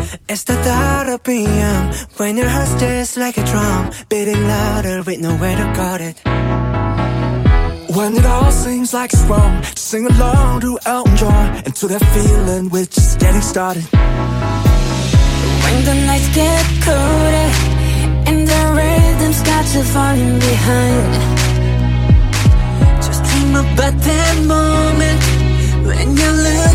It's the thought of PM when your heart just like a drum, beating louder with nowhere to guard it. When it all seems like it's wrong, sing along to Elton John and to that feeling we're just getting started. When the nights get colder and the rhythm starts to falling behind, just dream about that moment when you look